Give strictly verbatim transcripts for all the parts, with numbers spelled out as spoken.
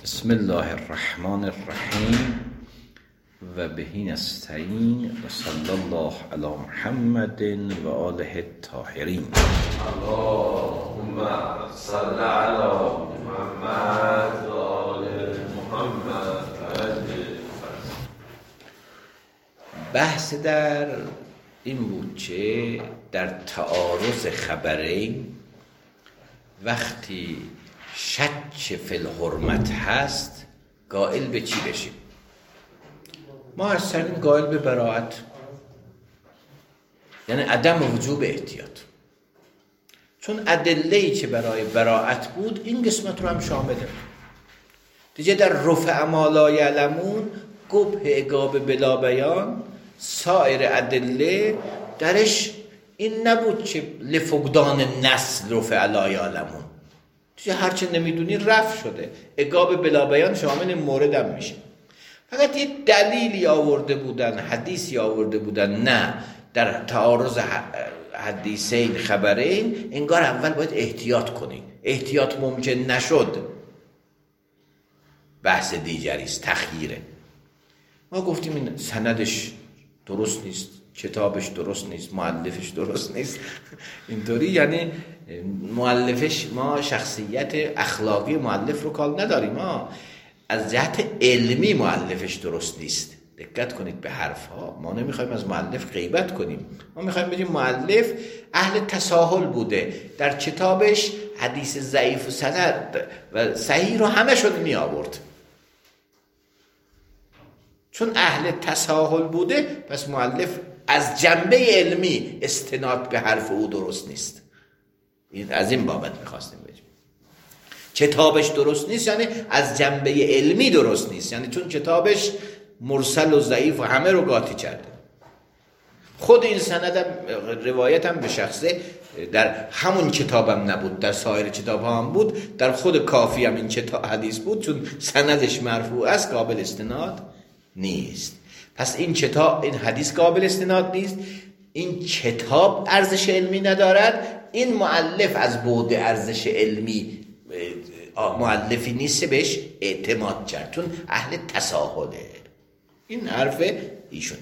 بسم الله الرحمن الرحیم و بهی نستعین و صلی الله علی محمد و آله الطاهرین. اللهم صل علی محمد و آل محمد. بحث در این بود که در تعارض خبرین وقتی شک فی الحرمت هست قائل به چی بشیم؟ ما از سرین قائل به براعت، یعنی عدم وجوب احتیاط، چون ادله‌ای که برای براعت بود این قسمت رو هم شامله. دیگه در رفع ما لا یعلمون قبح عقاب بلا بیان سایر ادله درش این نبود که لفقدان نسل رفع لا یعلمون، دیگه هرچه نمیدونی رفع شده، عقاب بلا بیان شامل این مورد هم میشه. فقط یه دلیلی آورده بودن، حدیثی آورده بودن، نه در تعارض حدیثین خبرین انگار اول باید احتیاط کنی، احتیاط ممکن نشد بحث دیگریست، تخییره. ما گفتیم این سندش درست نیست، کتابش درست نیست، مؤلفش درست نیست، اینطوری، یعنی مؤلفش، ما شخصیت اخلاقی مؤلف رو کال نداریم، ما از جهت علمی مؤلفش درست نیست. دقت کنید به حرف ها، ما نمیخوایم از مؤلف غیبت کنیم، ما میخوایم بگیم مؤلف اهل تساهل بوده، در کتابش حدیث ضعیف و سند و صحیح رو همه شد می آورد. چون اهل تساهل بوده پس مؤلف از جنبه علمی استناد به حرف او درست نیست. این از این بابت میخواستیم بگیم کتابش درست نیست، یعنی از جنبه علمی درست نیست، یعنی چون کتابش مرسل و ضعیف و همه رو قاطی کرده. خود این سندم روایتم به شخصه در همون کتابم نبود، در سایر کتاب هم بود، در خود کافی هم این کتاب حدیث بود، چون سندش مرفوع است قابل استناد نیست. پس این کتاب، این حدیث قابل استناد نیست، این کتاب ارزش علمی ندارد، این مؤلف از بعد ارزش علمی مؤلفی نیست بهش اعتماد کرد، چون اهل تساهله. این حرف ایشونه.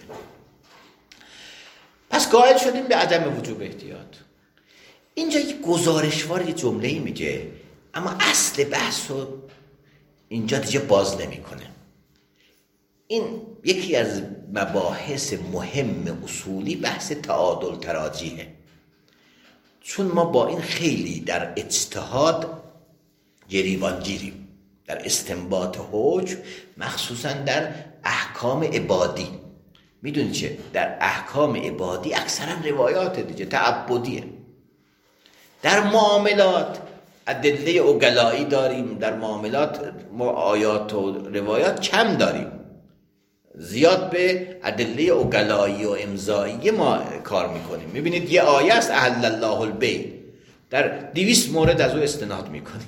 پس قائل شدیم به عدم وجوب احتیاط. اینجا یک گزارشوار یه جمله‌ای میگه، اما اصل بحث رو اینجا دیگه باز نمیکنه. این یکی از مباحث مهم اصولی بحث تعادل تراجیحه، چون ما با این خیلی در اجتهاد گریبانگیریم، در استنباط حکم، مخصوصا در احکام عبادی. میدونی چه؟ در احکام عبادی اکثرا روایات دیگه تعبدیه. در معاملات ادله عقلایی داریم، در معاملات ما آیات و روایات کم داریم، زیاد به ادله عقلایی و امضایی ما کار میکنیم. میبینید یه آیه است احل الله البیع، در دویست مورد از او استناد میکنیم.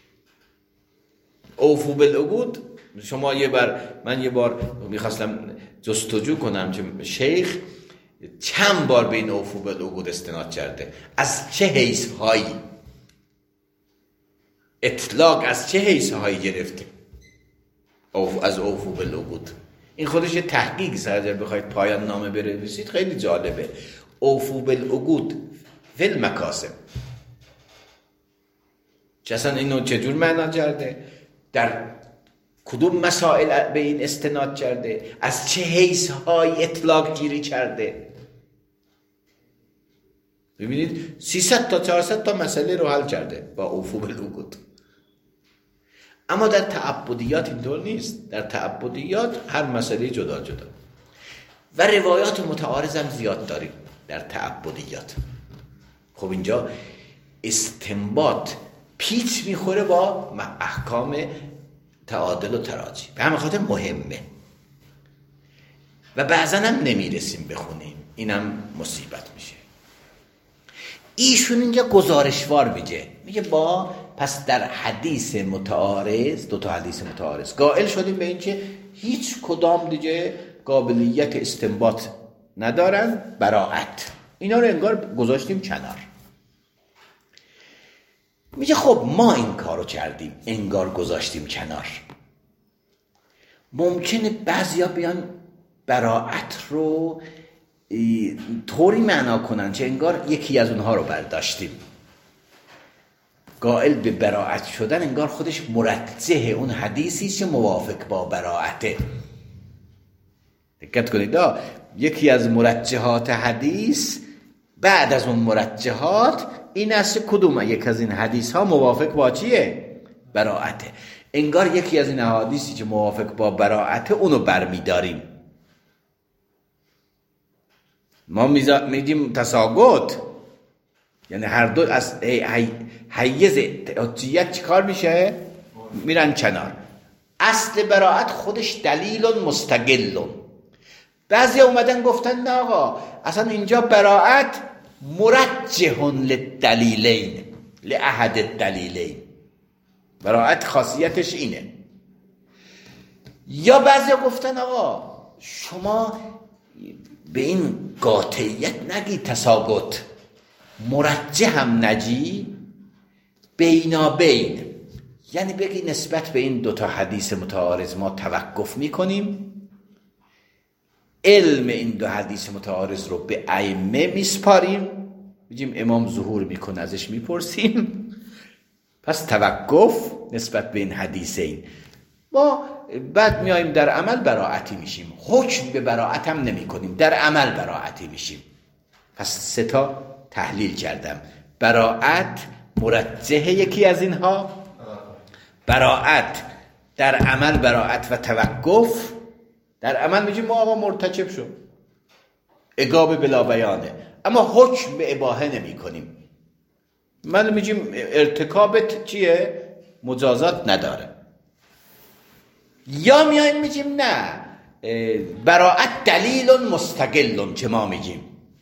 اوفو بالعقود، شما یه بار، من یه بار میخواستم جستجو کنم که شیخ چند بار به این اوفو بالعقود استناد کرده، از چه حیث هایی اطلاق، از چه حیث هایی گرفته اوف از اوفو بالعقود. این خودش یه تحقیق سر بخواید پایان نامه بنویسید خیلی جالبه. اوفو بالعقود فی المکاسب، چه اصلا اینو چجور معنا کرده، در کدوم مسائل به این استناد کرده، از چه حیث های اطلاق گیری کرده. ببینید سیصد تا چهارصد تا مسئله رو حل کرده با اوفو بالعقود. اما در تعبدیات اینطور نیست، در تعبدیات هر مسئله جدا جدا و روایات متعارض هم زیاد داریم در تعبدیات. خب اینجا استنباط پیچ میخوره با احکام تعادل و تراجی، به همین خاطر مهمه و بعضا هم نمیرسیم بخونیم، اینم مصیبت میشه. ایشون اینجا گزارشوار میگه، میگه با پس در حدیث متعارض، دو تا حدیث متعارض قائل شدیم به این که هیچ کدام دیگه قابلیت استنباط ندارن، براعت، اینا رو انگار گذاشتیم کنار. میگه خب ما این کارو کردیم، انگار گذاشتیم کنار. ممکنه بعضیا بیان براءت رو طوری معنا کنن چه انگار یکی از اونها رو برداشتیم. قائل به براءت شدن انگار خودش مرجح اون حدیثی که موافق با براءته. دقت کنید، یکی از مرجحات حدیث بعد از اون مرجحات این است کدوم یک از این حدیث ها موافق با چیه؟ براءته. انگار یکی از این حدیثی که موافق با براءته اونو برمیداریم. ما میگیم تساقط، یعنی هر دو از حیز حجیت چیکار میشه؟ میرن کنار. اصل براءت خودش دلیل مستقل. بعضی اومدن گفتن نه آقا اصلا اینجا براءت مرجح للدلیلین لاحد الدلیلین، براءت خاصیتش اینه. یا بعضی گفتن آقا شما به این قاطعیت نگی تساقط، مرجح هم نجی، بینابین، یعنی بگی نسبت به این دوتا حدیث متعارض ما توقف میکنیم، علم این دو حدیث متعارض رو به ائمه میسپاریم، بگیم امام ظهور میکنه ازش میپرسیم، پس توقف نسبت به این حدیثین. ما بعد میاییم در عمل براءتی میشیم، حکم به براءت هم نمی کنیم، در عمل براءتی میشیم. پس سه تا تحلیل کردم. براءت مرجح یکی از اینها، براءت در عمل براءت و توقف. در عمل میگیم ما آقا مرتکب شد، عقاب بلا بیانه، اما حکم به اباحه نمی کنیم. من میگیم ارتکابت چیه؟ مجازات نداره. یا میایم میگیم نه براءت دلیل مستقل، که ما میگیم.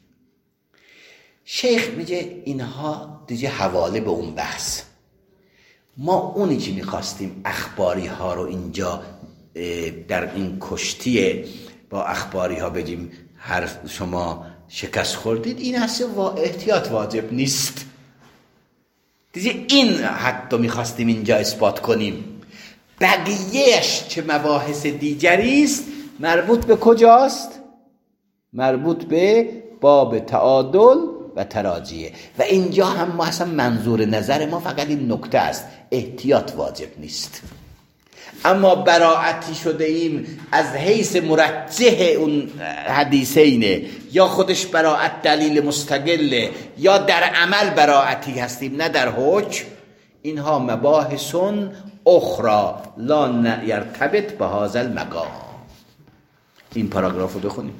شیخ میگه اینها دیگه حواله به اون بحث. ما اونی که میخواستیم اخباری ها رو اینجا در این کشتی با اخباری ها بگیم حرف شما شکست خوردید، این هست احتیاط واجب نیست. دیگه این حتی میخواستیم اینجا اثبات کنیم. بقیهش که مباحث دیگری است مربوط به کجاست؟ مربوط به باب تعادل و تراجیه. و اینجا هم ما اصلا منظور نظر ما فقط این نکته است، احتیاط واجب نیست. اما براعتی شده ایم از حیث مرجح اون حدیثینه، یا خودش براعت دلیل مستقله، یا در عمل براعتی هستیم نه در حکم. اینها مباحثون اخرى لا یرتبط به هذا المقام. این پاراگراف رو بخونیم.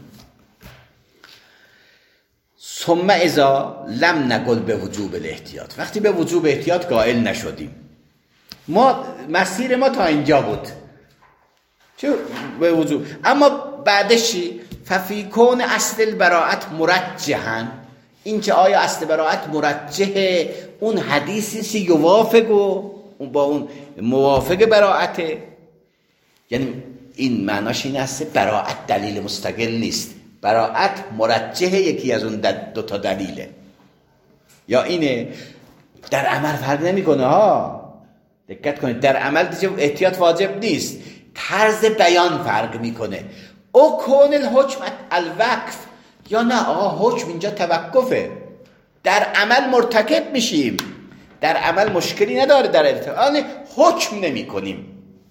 ثم اذا لم نقل به وجوب الاحتیاط، وقتی به وجوب احتیاط قائل نشدیم، ما مسیر ما تا اینجا بود چه به وجوب، اما بعدش ففی کون اصل البراءت مرجحا، این که آیا اصل براءت مرجح اون حدیثی سی یوافق و با اون موافق براءته، یعنی این معناش این است براءت دلیل مستقل نیست، براءت مرجح یکی از اون دو تا دلیله. یا اینه در عمل فرق نمیکنه ها، دقت کنید، در عمل دیگه احتیاط واجب نیست، طرز بیان فرق میکنه. او کون الحکم الوقف، یا نه آقا حکم اینجا توقفه، در عمل مرتکب میشیم، در عمل مشکلی نداره، در ارتکاب حکم نمی کنیم.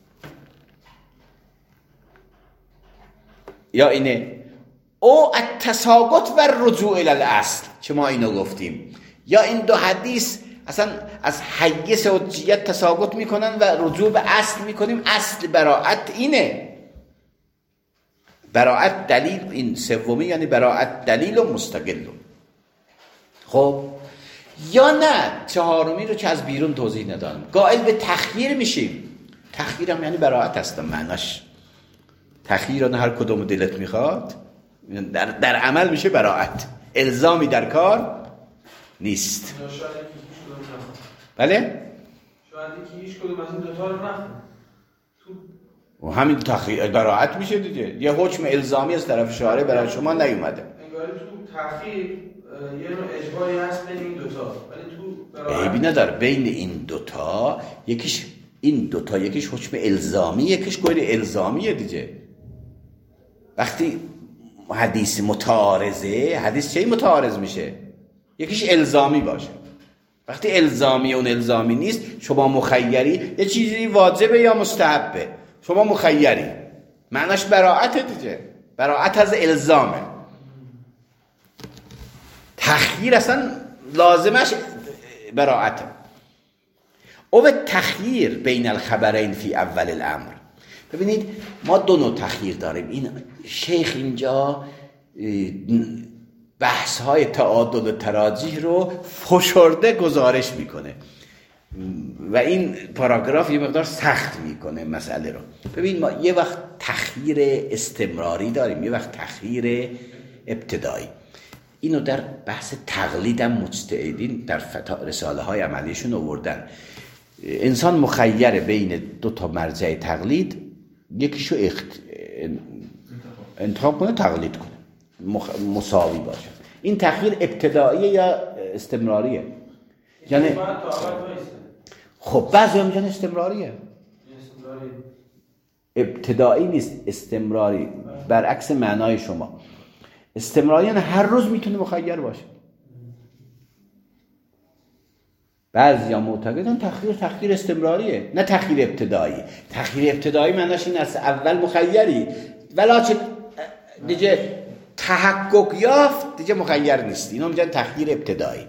یا اینه او التساقط و رجوع الی الاصل، چه ما اینو گفتیم. یا این دو حدیث اصلا از حیث حجیت تساقط میکنن و رجوع به اصل میکنیم. اصل براءت اینه، براءت دلیل، این سومی یعنی براءت دلیل و مستقل. خب یا نه چهارمی رو که از بیرون توضیح ندادم، قائل به تخییر میشیم. تخییر هم یعنی براءت هستم معناش، تخییر رو هر کدوم دلت میخواد، در, در عمل میشه براءت، الزامی در کار نیست. بله؟ شاید یکی هیچ کدوم از این دوتا رو نخونه و همین تخییر براءت میشه دیگه، یه حکم الزامی از طرف شارع برای شما نیومده. انگاری تو تخییر یه نوع اجباری هست بین این دوتا، ولی تو براءت عیبی نداره بین این دوتا، یکیش این دوتا یکیش حکم الزامی یکیش غیر الزامیه دیگه. وقتی حدیث متعارضه، حدیث چه متعارض میشه؟ یکیش الزامی باشه. وقتی الزامی اون الزامی نیست، شما مخیری، یه چیزی واجبه یا مستحبه، شما مخیری، معناش براعت دیگه، براعت از الزامه. تخییر اصلا لازمش براعته. او تخییر بین الخبرین فی اول الامر. ببینید ما دو نوع تخییر داریم. این شیخ اینجا بحث های تعادل و تراجیح رو فشرده گزارش میکنه و این پاراگراف یه مقدار سخت میکنه مسئله رو. ببین ما یه وقت تخییر استمراری داریم، یه وقت تخییر ابتدایی. اینو در بحث تقلیدم مجتهدین در رساله های عملیشون آوردن. انسان مخیر بین دو تا مرجع تقلید، یکیشو اخت... انتخاب کنه، تقلید کنه، مخ... مساوی باشه. این تخییر ابتداییه یا استمراریه؟ یعنی خب بعضی هم میگن استمراریه. ابتدایی نیست، استمراری. برعکس معنای شما. استمراری یعنی هر روز میتونه مخیر باشه. بعضی ها معتقدن تخییر تخییر استمراریه، نه تخییر ابتدایی. تخییر ابتدایی معناش این است اول مخیری ولیکن دیگه تحقق یافت دیگه مخیر نیستی. اینو میگن تخییر ابتدایی.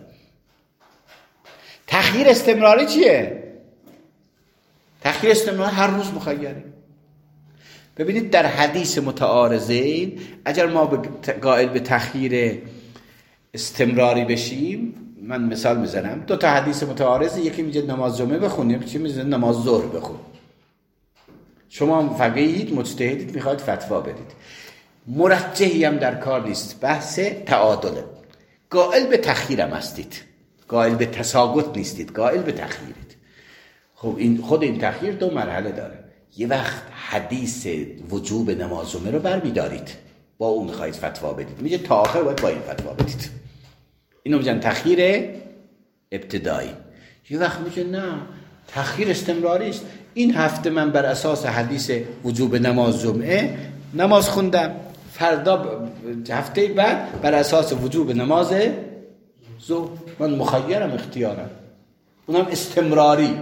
تخییر استمراری چیه؟ تخییر استمراری هر روز مخیری. ببینید در حدیث متعارضین اگر ما قائل به تخییر استمراری بشیم، من مثال میزنم، دو تا حدیث متعارض، یکی میگه نماز جمعه بخونیم، یکی میگه نماز ظهر بخون. شما فقیهید، مجتهدید، میخواید فتوا بدید، مرجحی هم در کار نیست، بحث تعادله. قائل به تخییر هم هستید، قائل به تساقط نیستید، قائل به تخییرید. خب این خود این تخییر دو مرحله داره. یه وقت حدیث وجوب نماز جمعه رو برمیدارید، با اون میخواید فتوا بدید، میگه تا آخر باید با این فتوا بدید. اینو میگن تخییر ابتدایی. یه وقت میگه نه، تخییر استمراری است. این هفته من بر اساس حدیث وجوب نماز جمعه نماز خوندم، فردا هفته بعد بر اساس وجوب نماز ظهر من مخیرم، اختیارم. اونم استمراری.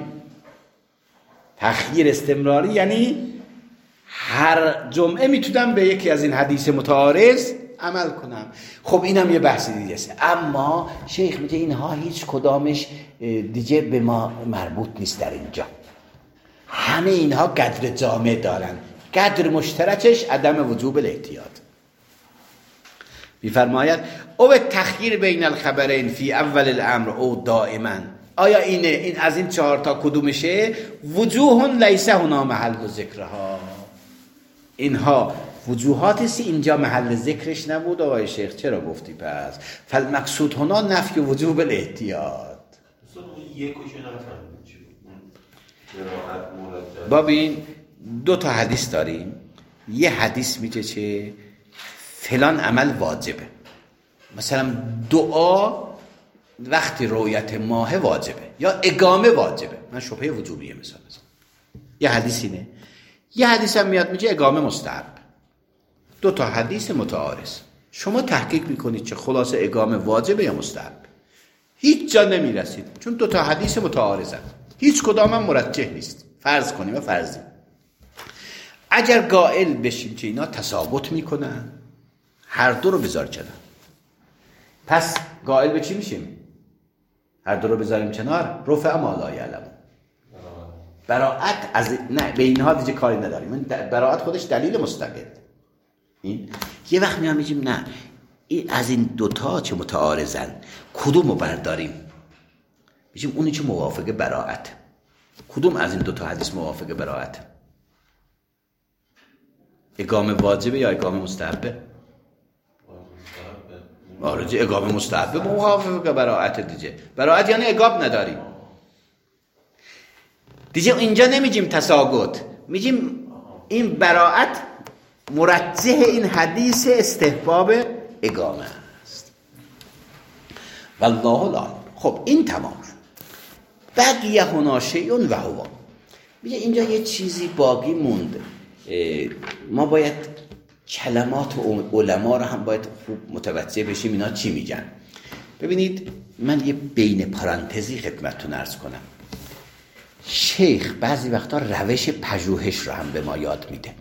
تخییر استمراری یعنی هر جمعه میتونم به یکی از این حدیث متعارض عمل کنم. خب اینم یه بحث دیگه است. اما شیخ میگه اینها هیچ کدامش دیگه به ما مربوط نیست در اینجا. همه اینها قدر جامع دارن. قدر مشترکش عدم وجوب الاحتیاط. میفرماید او تخییر بین الخبرین فی اول الامر او دائما. آیا اینه این از این چهار تا کدومشه؟ وجوه لیس هنا محل ذکرها. اینها وجوهاتی است اینجا محل ذکرش نبود. آقای شیخ چرا گفتی پس؟ فالمقصود هنا نفی وجوب الاحتیاط. ببین دو تا حدیث داریم. یه حدیث میگه چه فلان عمل واجبه، مثلا دعا وقتی رؤیت ماه واجبه یا اقامه واجبه. من شبهه وجوبیه مثلا بزنم. یه حدیث اینه. یه حدیث هم میاد میگه اقامه مستحب. دو تا حدیث متعارض. شما تحقیق میکنید چه خلاصه اقامه واجبه یا مستحب. هیچ جا نمیرسید چون دو تا حدیث متعارضن. هیچ کدام هم مرجح نیست. فرض کنیم و فرضی. اگر قائل بشیم که اینا تساقط میکنن، هر دو رو بذار کنار، پس قائل به چی میشیم؟ هر دو رو بذاریم کنار، رفع ما لا یعلم. براءت از نه به اینها دیگه کاری نداریم. براءت خودش دلیل مستقل. این یه وقت میام میگیم نه، این از این دوتا چه متعارضن، کدوم رو برداریم؟ میگیم اونی که موافق براءت. کدوم از این دوتا حدیث موافق براءت؟ اقامه واجبه یا اقامه مستحبه؟ آره اقامه مستحبه موافق براءت دیگه. براءت یعنی اقامه نداریم دیگه. اینجا نمیگیم تساقط، میگیم این براءت مرجح این حدیث استحباب اقامه است. والله العالم. خب این تمام. بقیه هنا شیء و هو. میگه اینجا یه چیزی باقی موند، ما باید کلمات علما رو هم باید خوب متوجه بشیم اینا چی میگن. ببینید من یه بین پرانتزی خدمتتون عرض کنم. شیخ بعضی وقتا روش پژوهش رو هم به ما یاد میده.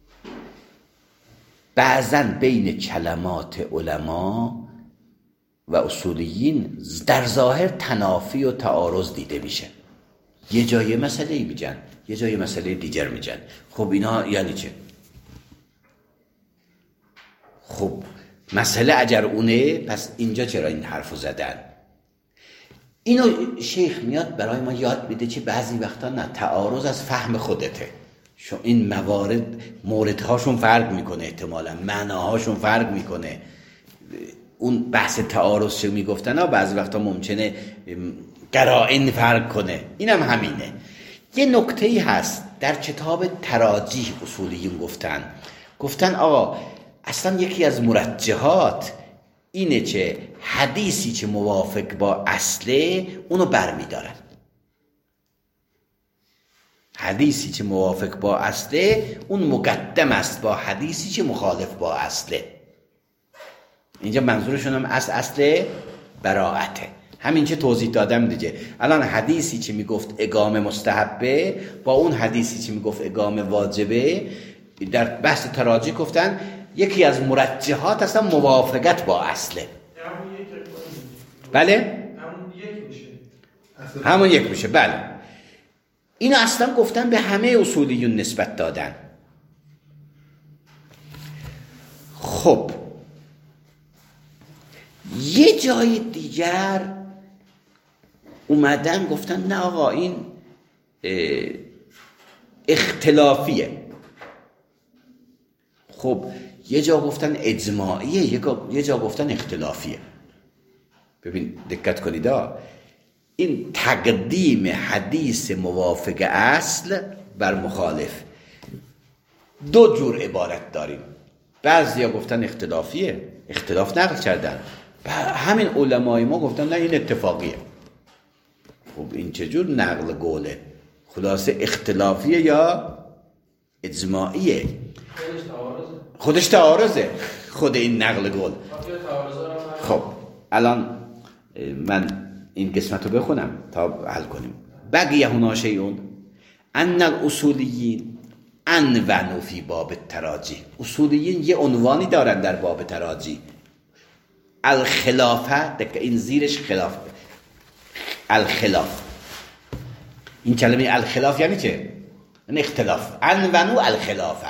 بعضا بین کلمات علما و اصولیین در ظاهر تنافی و تعارض دیده میشه. یه جای مسئله میگن، یه جای مسئله دیگر میگن. خب اینا یعنی چه؟ خب مسئله اگر اونه، پس اینجا چرا این حرفو زدن؟ اینو شیخ میاد برای ما یاد میده که بعضی وقتا نه، تعارض از فهم خودته. شو این موارد موردهاشون فرق میکنه، احتمالا معناهاشون فرق میکنه. اون بحث تعارض چه میگفتن ها، بعضی وقتا ممکنه قرائن فرق کنه. اینم هم همینه. یه نکته‌ای هست در کتاب تراجیح اصولیین گفتن گفتن آقا اصلا یکی از مرجحات اینه که حدیثی که موافق با اصله اونو برمیدارن. حدیثی که موافق با اصله اون مقدم است با حدیثی که مخالف با اصله. اینجا منظورشون هم اصل اصل براعته. همین که توضیح دادم دیگه. الان حدیثی که میگفت اقامه مستحبه با اون حدیثی که میگفت اقامه واجبه در بحث تراجیح گفتن یکی از مرجحات اصلا موافقت با اصله. بله؟ همون یک میشه. همون یک میشه. بله. اینو اصلا گفتن به همه اصولیون نسبت دادن. خب یه جای دیگر اومدن گفتن نه آقا این اختلافیه. خب یه جا گفتن اجماعیه، یه جا گفتن اختلافیه. ببین دقت کنید ها، این تقدیم حدیث موافق اصل بر مخالف دو جور عبارت داریم. بعضیا گفتن اختلافیه، اختلاف نقل کردن. همین علمای ما گفتن نه این اتفاقیه. خب این چجور نقل قوله؟ خلاصه اختلافیه یا اجماعیه؟ خودش تعارضه. خودش تعارضه خود این نقل قول. خب الان من این قسمت رو بخونم تا حل کنیم. بقیه هنا شیئون ان الاصولیین انونوا فی باب التراجیح. اصولیین یه عنوانی دارن در باب تراجیح، الخلافه. این زیرش خلاف، الخلاف. این کلمه الخلاف یعنی چه؟ این اختلاف. انونوا الخلافه.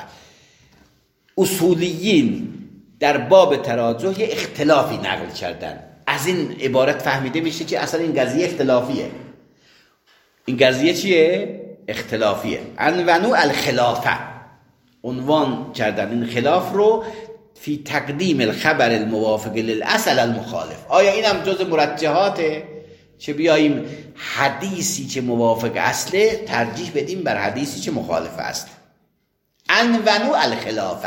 اصولیین در باب تراجح یه اختلافی نقل کردن. از این عبارت فهمیده میشه که اصلا این قضیه اختلافیه. این قضیه چیه؟ اختلافیه. انونوا الخلافه، عنوان کردن این خلاف رو فی تقدیم الخبر الموافق للاصل المخالف. آیا این هم جز مرجحاته که بیاییم حدیثی که موافق اصله ترجیح بدیم بر حدیثی که مخالف است؟ انونوا الخلافه.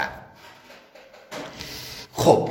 خب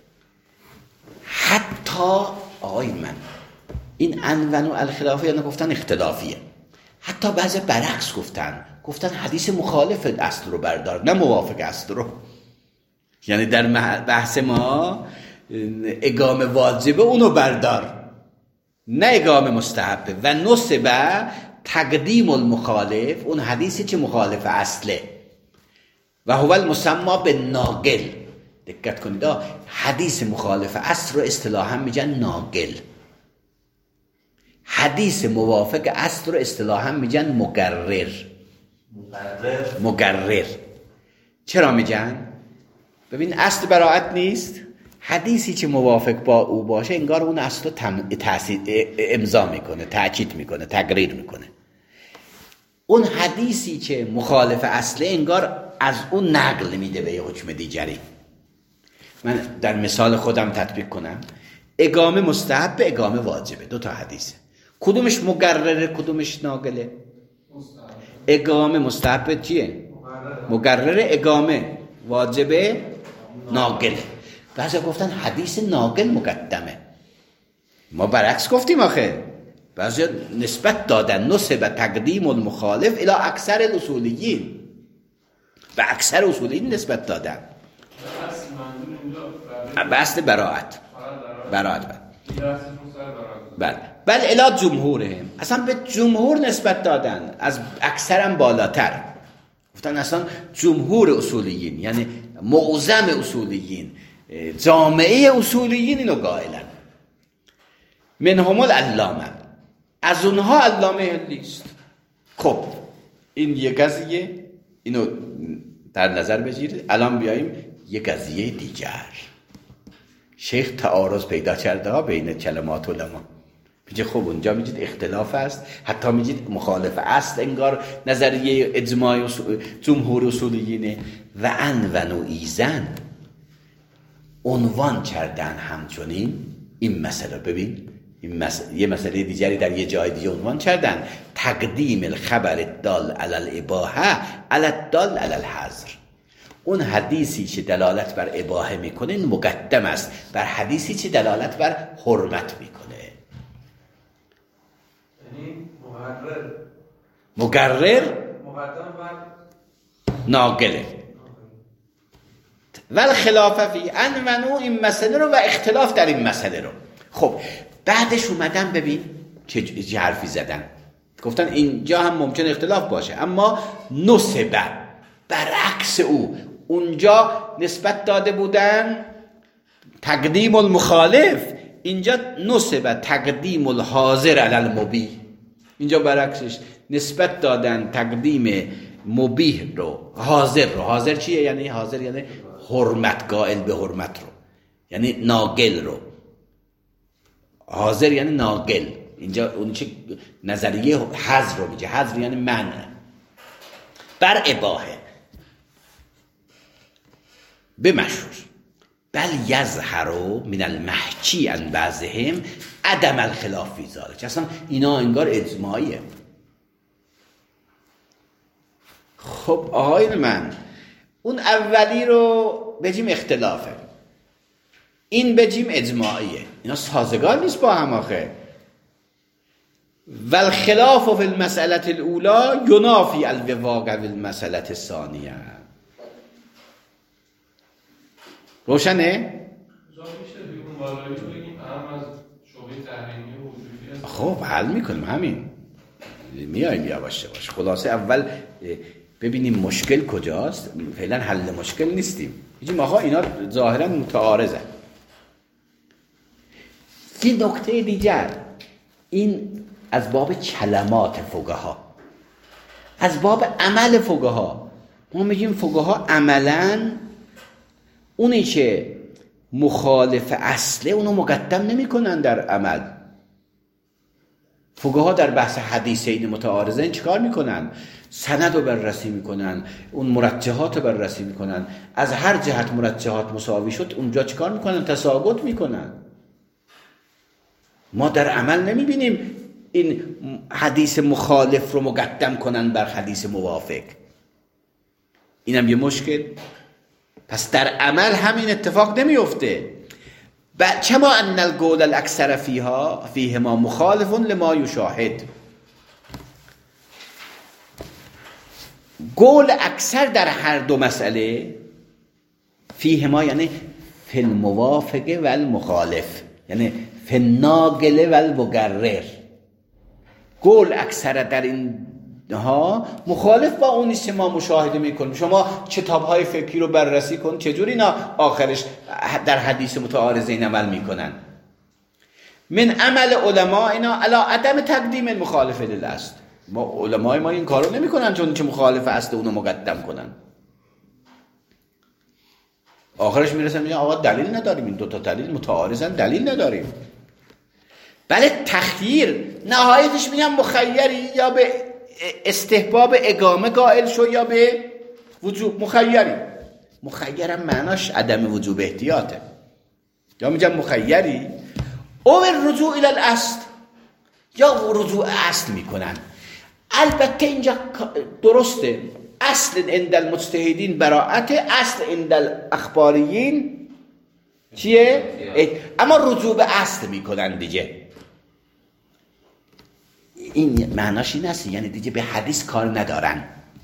حتی آقای من این انونوا الخلافه یعنی گفتن اختلافیه. حتی بعضی برعکس گفتن، گفتن حدیث مخالف اصل رو بردار نه موافق اصل رو. یعنی در بحث ما اقامه واجبه اونو بردار نه اقامه مستحبه. و نصب تقدیم المخالف، اون حدیثی که مخالف اصله. و هو المسمى بالناقل. دقت کنید حدیث مخالف اصل رو اصطلاحا میگن ناقل. حدیث موافق اصل رو اصطلاحا میگن مقرر. مقرر مقرر. چرا میگن؟ ببین اصل براعت نیست. حدیثی که موافق با او باشه انگار اون اصل رو تم... تأثیر... امضا میکنه، تأکید میکنه، تقریر میکنه. اون حدیثی که مخالف اصله انگار از اون نقل میده به یه حکم دیگری. من در مثال خودم تطبیق کنم. اقامه مستحب، اقامه واجبه، دو تا حدیثه. کدومش مقرره کدومش ناقله؟ مستحب. اقامه مستحب چیه؟ مقرره. اقامه واجبه ناقله. بعضی گفتن حدیث ناقل مقدمه. ما برعکس گفتیم آخه بعضی نسبت دادن نسبه تقدیم المخالف الی اکثر الاصولیین، و اکثر اصولیین نسبت دادن به اصل براعت براعت بله بل الی جمهورهم، اصلا به جمهور نسبت دادن، از اکثرم بالاتر گفتن اصلا جمهور اصولیین یعنی معظم اصولیین، جامعه اصولیین اینو قائلن. منهم العلامه، از اونها علامه هندیست. خب این یه قضیه، اینو در نظر بگیرید. الان بیاییم یه قضیه دیگر. شیخ تعارض پیدا کرده ها بین کلمات علما. میگه خب اونجا میگید اختلاف است، حتی میگید مخالف است، انگار نظریه اجماع جمهور اصولیینه. و ان و نوعیزن عنوان کردن همچنین این مسئله. ببین این مسئله، یه مسئله دیگری در یه جای دیگه عنوان کردن، تقدیم الخبر الدال علی الاباحه علی الدال علی الحظر. اون حدیثی که دلالت بر اباحه میکنه مقدم است بر حدیثی که دلالت بر حرمت میکنه. یعنی مقرر مقرر مقدم بر ناقله. ول خلاف فی ان و نوع این مسئله رو و اختلاف در این مسئله رو. خب بعدش اومدن ببین چه حرفی زدن، گفتن اینجا هم ممکن اختلاف باشه، اما نسبه برعکس او. اونجا نسبت داده بودن تقدیم المخالف، اینجا نسبه تقدیم الحاضر علی المبیح. اینجا برعکسش نسبت دادن تقدیم مبیح رو، حاضر رو. حاضر چیه؟ یعنی حاضر یعنی حرمت، قائل به حرمت رو، یعنی ناقل رو. حاضر یعنی ناقل. اینجا اون چه نظریه حظر رو میگه. حظر یعنی منع بر اباحه به مشهور. بل یظهر من المحکی عن بعضهم عدم الخلاف فی ذلک. اصلا اینا انگار اجماعیه. خب آقایون من، اون اولی رو بگیم اختلافه، این بگیم اجماعیه، اینا سازگار نیست با هم آخه. والخلاف فی المسئله الاولی ینافی الوفاق فی المسئله الثانیه. روشنه؟ خب حل میکنیم، همین میایم یواش یواش. خلاصه اول ببینیم مشکل کجاست. فعلا حل مشکل نیستیم، میگیم آقا اینا ظاهرا متعارضن. این نکته دیگر، این از باب کلمات فقها، از باب عمل فقها. ما میگیم فقها عملاً اونی که مخالف اصله اونو مقدم نمی کنن در عمل. فقها در بحث حدیثین متعارضین چیکار میکنن؟ سند رو بررسی میکنن، اون مرجحات رو بررسی میکنن، از هر جهت مرجحات مساوی شد اونجا چیکار میکنن؟ تساقط میکنن. ما در عمل نمیبینیم این حدیث مخالف رو مقدم کنن بر حدیث موافق. اینم یه مشکل. پس در عمل همین اتفاق نمیفته. چما ان القول الاکثر فیها فیهما مخالف لما یشاهد. قول اکثر در هر دو مسئله فیهما یعنی فی الموافق و المخالف، یعنی فی الناقل و المقرر. قول اکثر در این ها مخالف با اون نیست که ما مشاهده میکنیم. شما کتاب‌های فقهی رو بررسی کن، چجوری اینا آخرش در حدیث متعارضین عمل میکنن. من عمل علماء اینا علی عدم تقدیم المخالف للاصل. ما علمای ما این کارو نمیکنن چون که مخالف اصل اونو مقدم کنن. آخرش میرسن میگن آقا دلیل نداریم، این دو تا دلیل متعارضن، دلیل نداریم. بله تخییر، نهایتش میگن مخیری، یا به استحباب اقامه قائل شو یا به وجوب. مخیری، مخیرم معناش عدم وجوب احتیاطه. یا میگن مخیری او رجوع الی الاصل، یا رجوع اصل میکنن. البته اینجا درسته، اصل عند المجتهدین براءت، اصل عند الاخباریین چیه؟ اما رجوع به اصل میکنن دیگه. این معناش این است، یعنی دیگه به حدیث کار ندارن،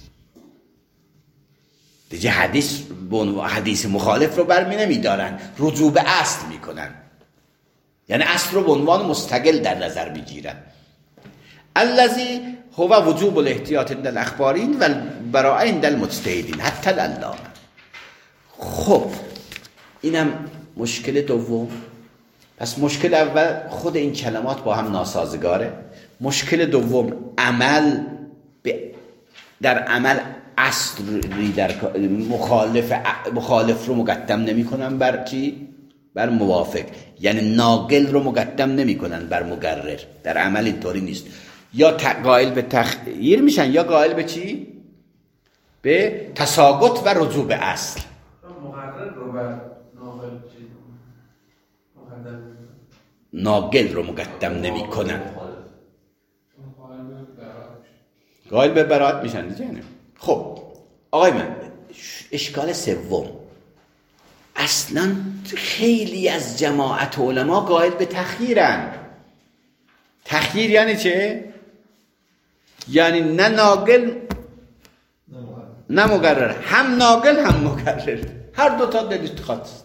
دیگه حدیث حدیث مخالف رو برمی نمیدارن، رجوع به اصل میکنن، یعنی اصل رو به عنوان مستقل در نظر میگیرن. الذی هو وجوب الاحتیاط عند الاخبارین و براءه عند المجتهدین حتی العلامه. خب اینم مشکل دوم. پس مشکل اول خود این کلمات با هم ناسازگاره. مشکل دوم عمل به در عمل اصلی در مخالف مخالف رو مقدم نمی کنن بر چی؟ بر موافق، یعنی ناقل رو مقدم نمی کنن بر مقرر. در عمل اینطوری نیست، یا قائل به تخییر میشن یا قائل به چی؟ به تساقط و رجوع به اصل. مقرر رو بر ناقل چی؟ مقدم ناقل رو مقدم نمی کنن، قائل به براءت میشن دیگه. خب آقای من، اشکال سوم، اصلا خیلی از جماعت علما قائل به تخییرن. تخییر یعنی چه؟ یعنی نه ناقل نه مقرر، هم ناقل هم مقرر، هر دوتا در اتخاذ است.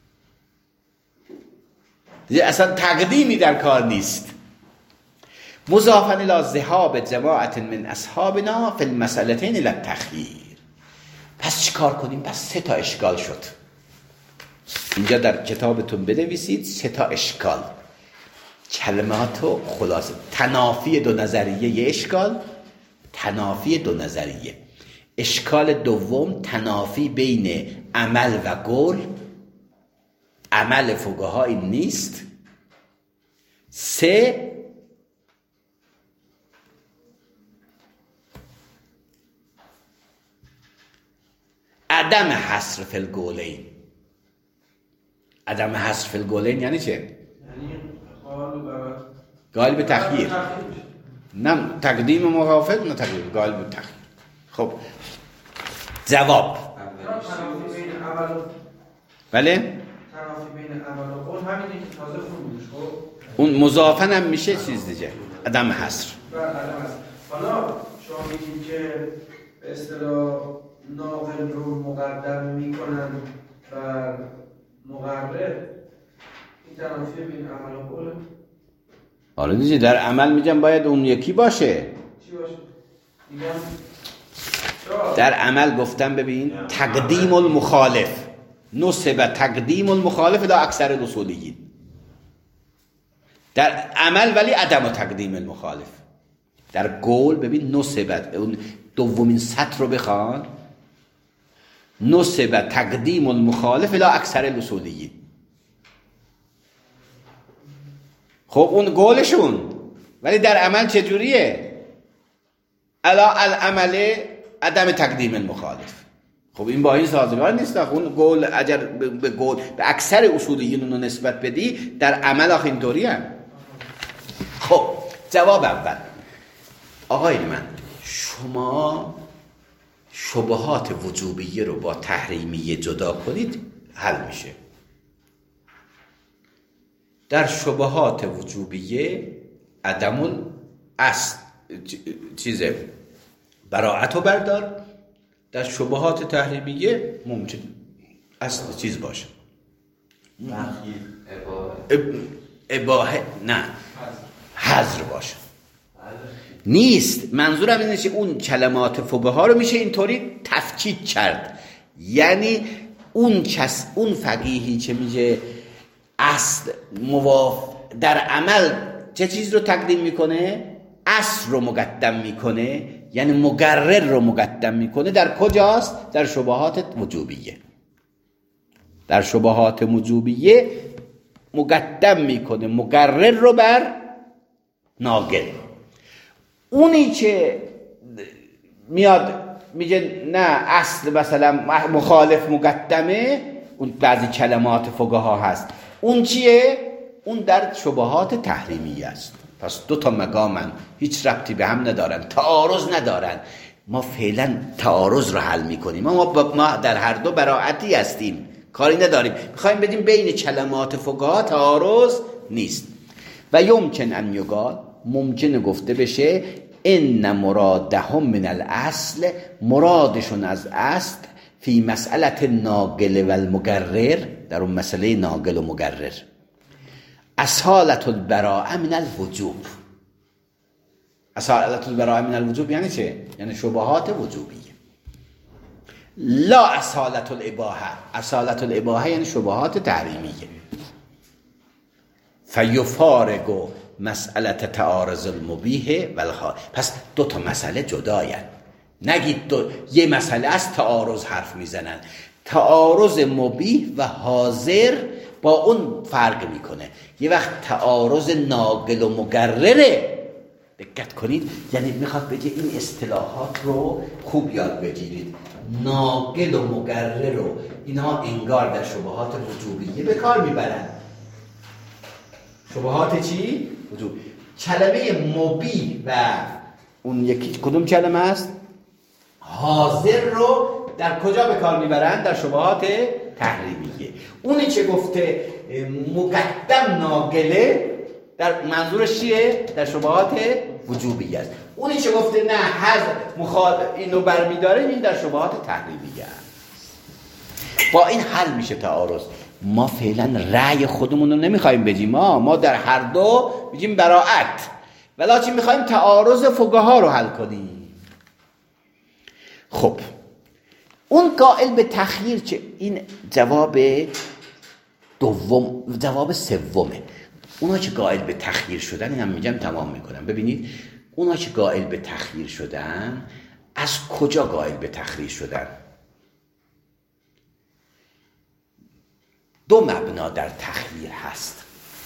اصلا تقدیمی در کار نیست. مضافاً الی ذهاب جماعت من اصحابنا فی المسألتین الی التخییر. پس چیکار کنیم؟ پس سه تا اشکال شد. اینجا در کتابتون بنویسید سه تا اشکال، کلماتو خلاصه. تنافی دو نظریه یه اشکال، تنافی دو نظریه. اشکال دوم تنافی بین عمل و قول، عمل فقها این نیست. سه عدم حصر فی القولین. عدم حصر فی القولین یعنی چه؟ یعنی قائل به تخییر، نه تقدیم موافق نه تقدیم، قائل به تخییر. خب جواب بله، تنافی بین عمل و قول همینه که تازه خوندیش. خب اون مضافاً هم میشه چیز دیگه، عدم حصر. بله عدم حصر. حالا شما میگید که به اصطلاح ناقل رو مقدم میکنن بر مقرر، این تنافی بین عمل و قول. آره دیگه، در عمل میگم باید اون یکی باشه. چی باشه؟ میگم در عمل گفتم ببین تقدیم المخالف، نسبت تقدیم المخالف دا اکثر الاصولیین. در عمل ولی عدم و تقدیم المخالف. در قول ببین نسبت، اون دومین سطر رو بخوان، نسبت تقدیم المخالف لا اکثر الاصولیین. خب اون قولشون، ولی در عمل چجوریه؟ الا العمل عدم تقدیم المخالف. خب این با این سازگار نیست. اون قول اگر به قول به اکثر اصولیین رو نسبت بدی، در عمل آخه اینطوری هم. خب جواب اول، آقای من شما شبهات وجوبیه رو با تحریمیه جدا کنید حل میشه. در شبهات وجوبیه عدم اصل چیزه براءت رو بردار، در شبهات تحریمیه ممکن اصل چیز باشه، اباحه نه حظر باشه. نیست. منظورم اینه که اون کلمات فقها رو میشه اینطوری تفکیک کرد. یعنی اون کس اون فقیهی که میگه اصل مواف در عمل چه چیز رو تقدیم میکنه؟ اصل رو مقدم میکنه، یعنی مقرر رو مقدم میکنه. در کجاست؟ در شبهات وجوبیه. در شبهات وجوبیه مقدم میکنه مقرر رو بر ناقل. اونی که میاد میگه نه اصل مثلا مخالف مقدمه، اون بعضی کلمات فقها هست، اون چیه؟ اون در شبهات تحریمیه است. پس دو تا مقامن، هیچ ربطی به هم ندارن، تعارض ندارن. ما فعلا تعارض رو حل میکنیم، ما ما در هر دو براعتی هستیم، کاری نداریم. میخوایم بدیم بین کلمات فقها تعارض نیست. و یمکن ان یقال، ممکنه گفته بشه ان مرادهم من الاصل، مرادشون از اصل فی مسئله ناقل و المقرر، در اون مسئله ناقل و مقرر، اصالت البراءه من الوجوب. اصالت البراءه من الوجوب یعنی چه؟ یعنی شبهات وجوبیه. لا اصالت الاباحه، اصالت الاباحه یعنی شبهات تحریمیه. فیفارق مسئله تعارض المبیح و الخارج. پس دو تا مسئله جداین. نگید دو یه مسئله از تعارض حرف میزنن. تعارض مبیح و حاضر با اون فرق میکنه. یه وقت تعارض ناقل و مقرره، دقت کنید، یعنی میخواد بگه این اصطلاحات رو خوب یاد بگیرید. ناقل و مقرر رو اینها انگار در شبهات وجوبیه به کار میبرن. شبهات چی؟ وجوب. کلمه مبیح و اون یکی کدوم کلمه است؟ حاضر رو در کجا به کار میبرن؟ در شبهات تحریمیه. اونی چه گفته مقدم ناقله در منظورش چیه؟ در شبهات وجوبیه است. اونی چه گفته نه حذف مخالف اینو برمیداره، این در شبهات تحریمیه است. با این حل میشه تعارض. ما فعلا رأی خودمون رو نمیخوایم بگیم، ما ما در هر دو میگیم براءت، ولی میخوایم تعارض فقها رو حل کنیم. خب اون قائل به تخییر چه؟ این جواب دوم، جواب سومه. اونا که قائل به تخییر شدن، اینم میگم تمام میکنم. ببینید اونا که قائل به تخییر شدن، از کجا قائل به تخییر شدن؟ دو مبنا در تخییر هست.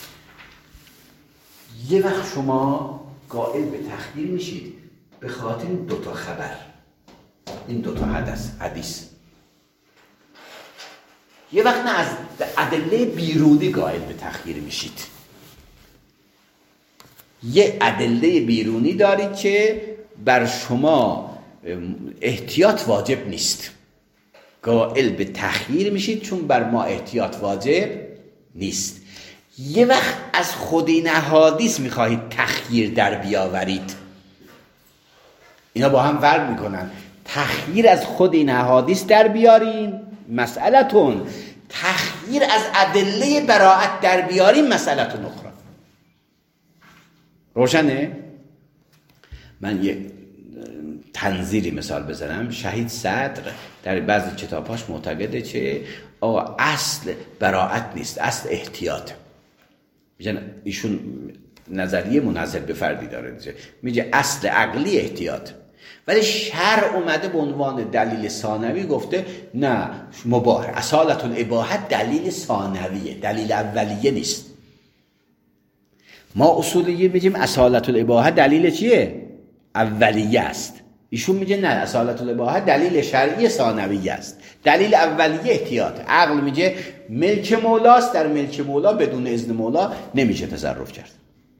یه وقت شما قائل به تخییر میشید به خاطر این دوتا خبر، این دوتا حدث حدیث. یه وقت نه، از ادله بیرونی قائل به تخییر میشید. یه ادله بیرونی دارید که بر شما احتیاط واجب نیست، قائل به تخییر میشید چون بر ما احتیاط واجب نیست. یه وقت از خود این احادیث میخواهید تخییر در بیاورید. اینا با هم فرق میکنن. تخییر از خود این احادیث در بیارین مسئلتون، تخییر از ادله براءت در بیارین مسئلتون اخرى. روشنه؟ من یه تنظیری مثال بزنم. شهید صدر در بعضی کتاباش معتقده که آقا اصل براءت نیست، اصل احتیاط. میگن ایشون نظریه منحصر به فردی داره، میگه اصل عقلی احتیاط، ولی شرع اومده به عنوان دلیل ثانوی گفته نه مباح. اصالت الاباحه دلیل ثانویه، دلیل اولیه نیست. ما اصولیه میگیم اصالت الاباحه دلیل چیه؟ اولیه است. ایشون میگه نه، اصالت الاباحه دلیل شرعی ثانویه است، دلیل اولیه احتیاط. عقل میگه ملک مولاست، در ملک مولا بدون اذن مولا نمیشه تصرف کرد.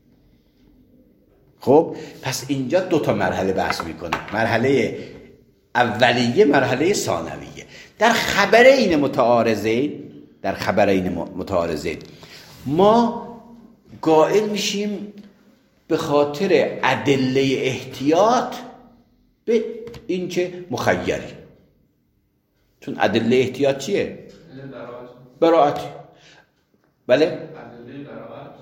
خب پس اینجا دو تا مرحله بحث میکنه، مرحله اولیه، مرحله ثانویه. در خبرین متعارضین، در خبرین متعارضین ما قائل میشیم به خاطر ادله احتیاط به این که مخیری. چون ادله احتیاط چیه؟ براءت. بله؟ ادله براءت.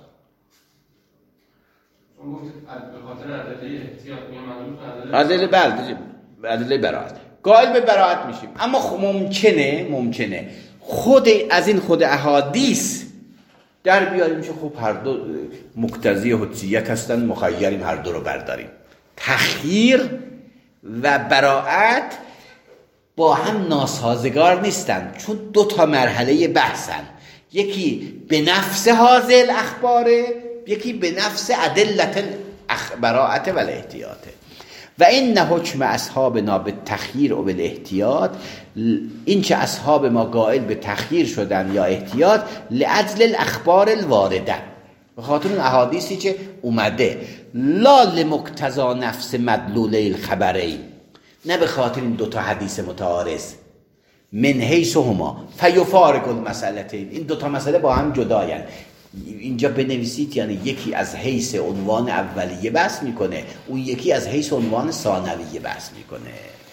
چون گفتید به خاطر ادله احتیاط میگم ادله بله ادله براءت. قائل به براءت میشیم. اما خب ممکنه ممکنه خود از این خود احادیث در بیاریم که خب هر دو مقتضی حجیت هستن، مخیریم هر دو رو برداریم. تخییر و براءت با هم ناسازگار نیستن، چون دو تا مرحله بحثن. یکی به نفس حاضر اخباره، یکی به نفس ادلت براءت و الاحتیاطه. و این حکم اصحابنا به تخییر و به احتیاط، این که اصحاب ما قائل به تخییر شدن یا احتیاط لاجل الاخبار الوارده، به خاطر اون احادیثی که اومده، لا لمقتضا نفس مدلوله الخبرین، نه به خاطر این دوتا حدیث متعارض. من حیث هما فیفارق المسئلتین، این دوتا مسئله با هم جداین. اینجا بنویسید، یعنی یکی از حیث عنوان اولیه بحث میکنه، اون یکی از حیث عنوان ثانویه بحث میکنه.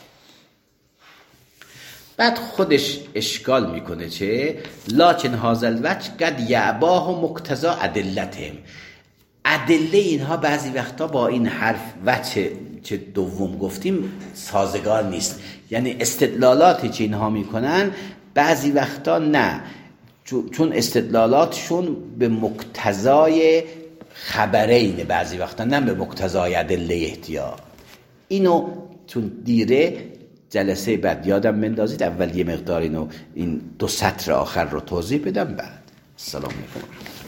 بعد خودش اشکال میکنه چه؟ لکن هذا الوجه قد یعباه و مقتضا ادلتهم. ادله اینها بعضی وقتا با این حرف وجه چه دوم گفتیم سازگار نیست، یعنی استدلالاتی که اینها میکنن بعضی وقتا نه، چون استدلالاتشون به مقتضای خبرینه، بعضی وقتا نه به مقتضای ادله احتیاط. اینو چون دیره جلسه بعد یادم بندازید اول یه مقدار اینو این دو سطر آخر رو توضیح بدم، بعد السلام علیکم.